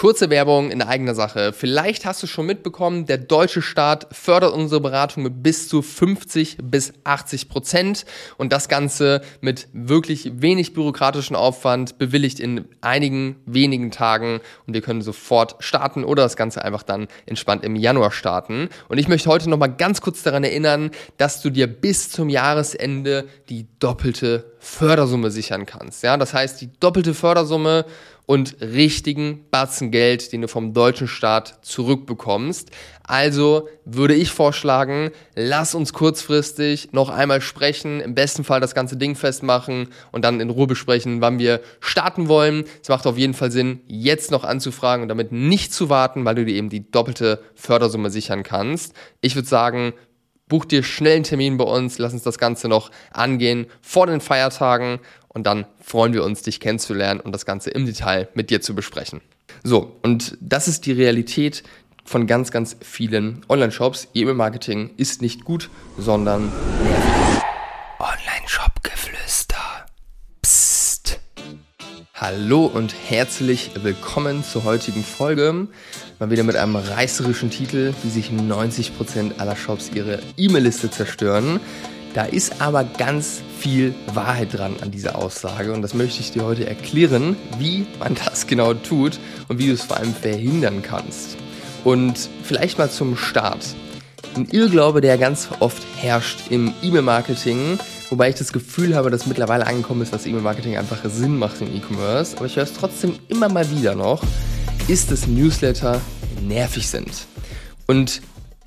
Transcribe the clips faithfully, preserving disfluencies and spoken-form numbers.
Kurze Werbung in eigener Sache. Vielleicht hast du schon mitbekommen, der deutsche Staat fördert unsere Beratung mit bis zu fünfzig bis achtzig Prozent und das Ganze mit wirklich wenig bürokratischen Aufwand, bewilligt in einigen wenigen Tagen und wir können sofort starten oder das Ganze einfach dann entspannt im Januar starten. Und ich möchte heute nochmal ganz kurz daran erinnern, dass du dir bis zum Jahresende die doppelte Fördersumme sichern kannst. Ja, das heißt, die doppelte Fördersumme und richtigen Batzen Geld, den du vom deutschen Staat zurückbekommst. Also würde ich vorschlagen, lass uns kurzfristig noch einmal sprechen, im besten Fall das ganze Ding festmachen und dann in Ruhe besprechen, wann wir starten wollen. Es macht auf jeden Fall Sinn, jetzt noch anzufragen und damit nicht zu warten, weil du dir eben die doppelte Fördersumme sichern kannst. Ich würde sagen, buch dir schnell einen Termin bei uns, lass uns das Ganze noch angehen vor den Feiertagen und dann freuen wir uns, dich kennenzulernen und das Ganze im Detail mit dir zu besprechen. So, und das ist die Realität von ganz, ganz vielen Online-Shops. E-Mail-Marketing ist nicht gut, sondern nervig. Online-Shop-Geflüster. Psst. Hallo und herzlich willkommen zur heutigen Folge. Mal wieder mit einem reißerischen Titel, wie sich neunzig Prozent aller Shops ihre E-Mail-Liste zerstören. Da ist aber ganz viel Wahrheit dran an dieser Aussage und das möchte ich dir heute erklären, wie man das genau tut und wie du es vor allem verhindern kannst. Und vielleicht mal zum Start. Ein Irrglaube, der ganz oft herrscht im E-Mail-Marketing, wobei ich das Gefühl habe, dass mittlerweile angekommen ist, dass E-Mail-Marketing einfach Sinn macht im E-Commerce, aber ich höre es trotzdem immer mal wieder noch, ist, dass Newsletter nervig sind. Und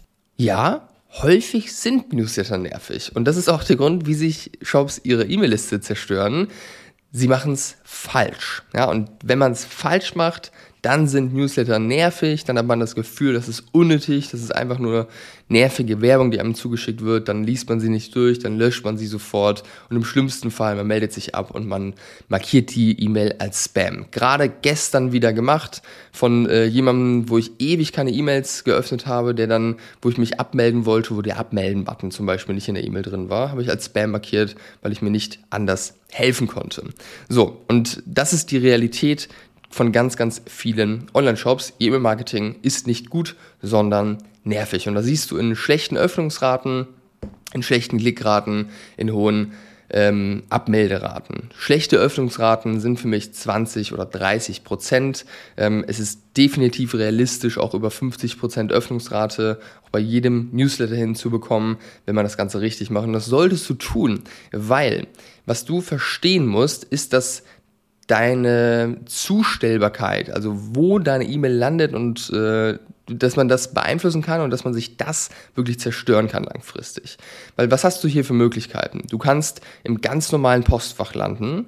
ja, häufig sind Newsletter nervig. Und das ist auch der Grund, wie sich Shops ihre E-Mail-Liste zerstören. Sie machen es falsch. Ja, und wenn man es falsch macht, dann sind Newsletter nervig, dann hat man das Gefühl, das ist unnötig, das ist einfach nur nervige Werbung, die einem zugeschickt wird, dann liest man sie nicht durch, dann löscht man sie sofort und im schlimmsten Fall, man meldet sich ab und man markiert die E-Mail als Spam. Gerade gestern wieder gemacht von äh, jemandem, wo ich ewig keine E-Mails geöffnet habe, der dann, wo ich mich abmelden wollte, wo der Abmelden-Button zum Beispiel nicht in der E-Mail drin war, habe ich als Spam markiert, weil ich mir nicht anders helfen konnte. So, und das ist die Realität von ganz, ganz vielen Online-Shops. E-Mail-Marketing ist nicht gut, sondern nervig. Und da siehst du in schlechten Öffnungsraten, in schlechten Klickraten, in hohen ähm, Abmelderaten. Schlechte Öffnungsraten sind für mich zwanzig oder dreißig Prozent. Ähm, es ist definitiv realistisch, auch über fünfzig Prozent Öffnungsrate auch bei jedem Newsletter hinzubekommen, wenn man das Ganze richtig macht. Und das solltest du tun, weil was du verstehen musst, ist, dass deine Zustellbarkeit, also wo deine E-Mail landet und äh, dass man das beeinflussen kann und dass man sich das wirklich zerstören kann langfristig. Weil was hast du hier für Möglichkeiten? Du kannst im ganz normalen Postfach landen.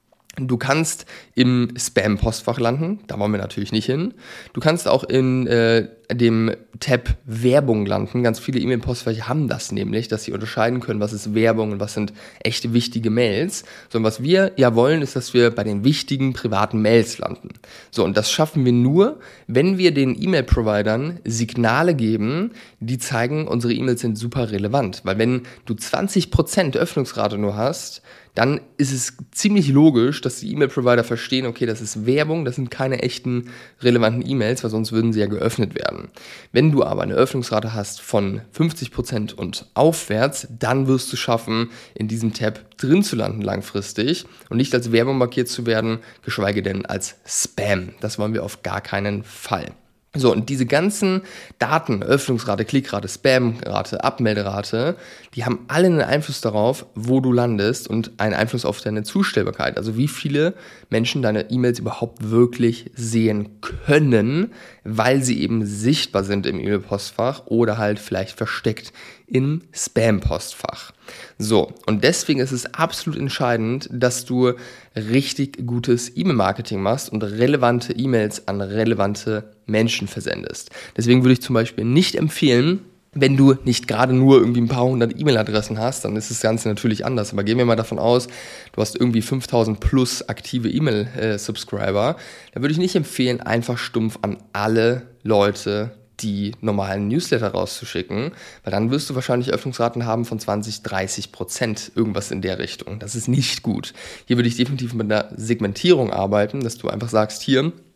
Du kannst im Spam-Postfach landen, da wollen wir natürlich nicht hin. Du kannst auch in äh, dem Tab Werbung landen. Ganz viele E-Mail-Postfächer haben das nämlich, dass sie unterscheiden können, was ist Werbung und was sind echte wichtige Mails. So, und was wir ja wollen, ist, dass wir bei den wichtigen privaten Mails landen. So, und das schaffen wir nur, wenn wir den E-Mail-Providern Signale geben, die zeigen, unsere E-Mails sind super relevant. Weil wenn du zwanzig Prozent Öffnungsrate nur hast, dann ist es ziemlich logisch, dass die E-Mail-Provider verstehen, okay, das ist Werbung, das sind keine echten relevanten E-Mails, weil sonst würden sie ja geöffnet werden. Wenn du aber eine Öffnungsrate hast von fünfzig Prozent und aufwärts, dann wirst du schaffen, in diesem Tab drin zu landen langfristig und nicht als Werbung markiert zu werden, geschweige denn als Spam. Das wollen wir auf gar keinen Fall. So, und diese ganzen Daten, Öffnungsrate, Klickrate, Spamrate, Abmelderate, die haben alle einen Einfluss darauf, wo du landest und einen Einfluss auf deine Zustellbarkeit. Also wie viele Menschen deine E-Mails überhaupt wirklich sehen können, weil sie eben sichtbar sind im E-Mail-Postfach oder halt vielleicht versteckt im Spam-Postfach. So, und deswegen ist es absolut entscheidend, dass du richtig gutes E-Mail-Marketing machst und relevante E-Mails an relevante Menschen versendest. Deswegen würde ich zum Beispiel nicht empfehlen, wenn du nicht gerade nur irgendwie ein paar hundert E-Mail-Adressen hast, dann ist das Ganze natürlich anders. Aber gehen wir mal davon aus, du hast irgendwie fünftausend plus aktive E-Mail-Subscriber, dann würde ich nicht empfehlen, einfach stumpf an alle Leute die normalen Newsletter rauszuschicken, weil dann wirst du wahrscheinlich Öffnungsraten haben von zwanzig, dreißig Prozent, irgendwas in der Richtung. Das ist nicht gut. Hier würde ich definitiv mit einer Segmentierung arbeiten, dass du einfach sagst, hier,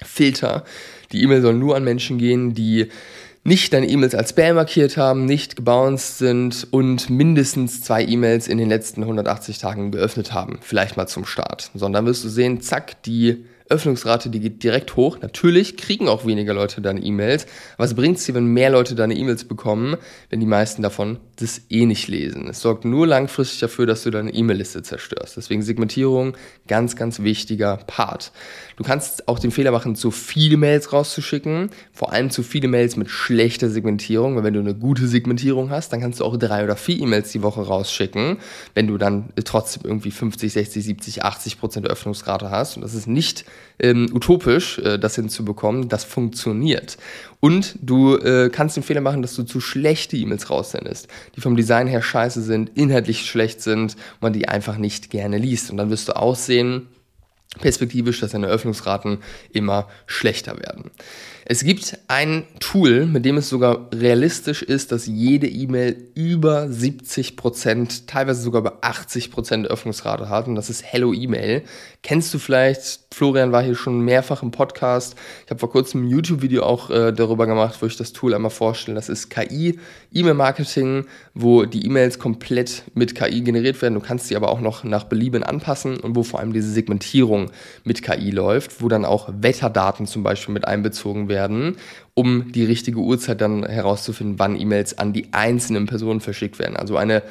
Filter. Die E-Mail soll nur an Menschen gehen, die nicht deine E-Mails als Spam markiert haben, nicht gebounced sind und mindestens zwei E-Mails in den letzten hundertachtzig Tagen geöffnet haben. Vielleicht mal zum Start. Sondern wirst du sehen, zack, die Öffnungsrate, die geht direkt hoch. Natürlich kriegen auch weniger Leute deine E-Mails. Was bringt es dir, wenn mehr Leute deine E-Mails bekommen, wenn die meisten davon das eh nicht lesen? Es sorgt nur langfristig dafür, dass du deine E-Mail-Liste zerstörst. Deswegen Segmentierung, ganz, ganz wichtiger Part. Du kannst auch den Fehler machen, zu viele Mails rauszuschicken, vor allem zu viele Mails mit schlechter Segmentierung, weil wenn du eine gute Segmentierung hast, dann kannst du auch drei oder vier E-Mails die Woche rausschicken, wenn du dann trotzdem irgendwie fünfzig, sechzig, siebzig, achtzig Prozent Öffnungsrate hast. Und das ist nicht ähm, utopisch, äh, das hinzubekommen, das funktioniert. Und du äh, kannst den Fehler machen, dass du zu schlechte E-Mails raussendest, die vom Design her scheiße sind, inhaltlich schlecht sind, man die einfach nicht gerne liest. Und dann wirst du aussehen, perspektivisch, dass deine Öffnungsraten immer schlechter werden. Es gibt ein Tool, mit dem es sogar realistisch ist, dass jede E-Mail über siebzig Prozent, teilweise sogar über achtzig Prozent Öffnungsrate hat, und das ist Hello E-Mail. Kennst du vielleicht? Florian war hier schon mehrfach im Podcast. Ich habe vor kurzem ein YouTube-Video auch äh, darüber gemacht, wo ich das Tool einmal vorstelle. Das ist K I-E-Mail-Marketing, wo die E-Mails komplett mit K I generiert werden. Du kannst sie aber auch noch nach Belieben anpassen und wo vor allem diese Segmentierung mit K I läuft, wo dann auch Wetterdaten zum Beispiel mit einbezogen werden, um die richtige Uhrzeit dann herauszufinden, wann E-Mails an die einzelnen Personen verschickt werden. Also eine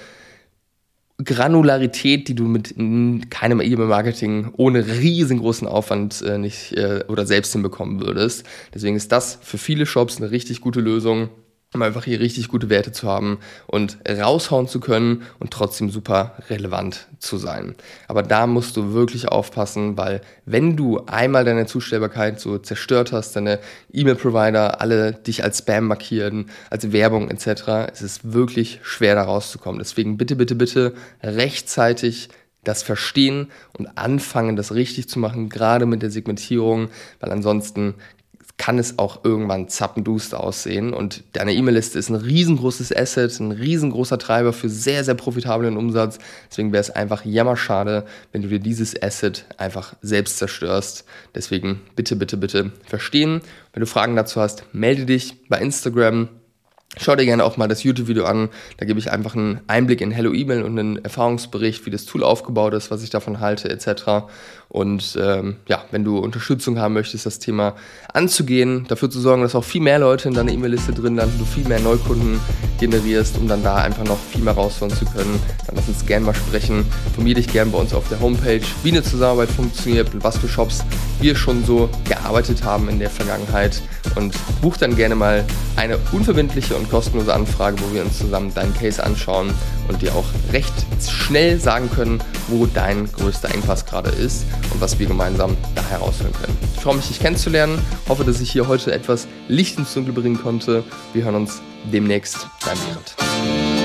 Granularität, die du mit keinem E-Mail-Marketing ohne riesengroßen Aufwand äh, nicht äh, oder selbst hinbekommen würdest. Deswegen ist das für viele Shops eine richtig gute Lösung, um einfach hier richtig gute Werte zu haben und raushauen zu können und trotzdem super relevant zu sein. Aber da musst du wirklich aufpassen, weil wenn du einmal deine Zustellbarkeit so zerstört hast, deine E-Mail-Provider alle dich als Spam markieren, als Werbung et cetera, es ist wirklich schwer da rauszukommen. Deswegen bitte, bitte, bitte rechtzeitig das verstehen und anfangen, das richtig zu machen, gerade mit der Segmentierung, weil ansonsten kann es auch irgendwann zappenduster aussehen. Und deine E-Mail-Liste ist ein riesengroßes Asset, ein riesengroßer Treiber für sehr, sehr profitablen Umsatz. Deswegen wäre es einfach jammerschade, wenn du dir dieses Asset einfach selbst zerstörst. Deswegen bitte, bitte, bitte verstehen. Wenn du Fragen dazu hast, melde dich bei Instagram. Schau dir gerne auch mal das YouTube-Video an, da gebe ich einfach einen Einblick in Hello E-Mail und einen Erfahrungsbericht, wie das Tool aufgebaut ist, was ich davon halte et cetera. Und ähm, ja, wenn du Unterstützung haben möchtest, das Thema anzugehen, dafür zu sorgen, dass auch viel mehr Leute in deiner E-Mail-Liste drin landen, du viel mehr Neukunden generierst, um dann da einfach noch viel mehr rausholen zu können, dann lass uns gerne mal sprechen. Informier dich gerne bei uns auf der Homepage, wie eine Zusammenarbeit funktioniert, mit was für Shops wir schon so gearbeitet haben in der Vergangenheit, und buch dann gerne mal eine unverbindliche und kostenlose Anfrage, wo wir uns zusammen deinen Case anschauen und dir auch recht schnell sagen können, wo dein größter Engpass gerade ist und was wir gemeinsam da herausholen können. Ich freue mich, dich kennenzulernen, hoffe, dass ich hier heute etwas Licht ins Dunkel bringen konnte. Wir hören uns demnächst. Dein Behrend.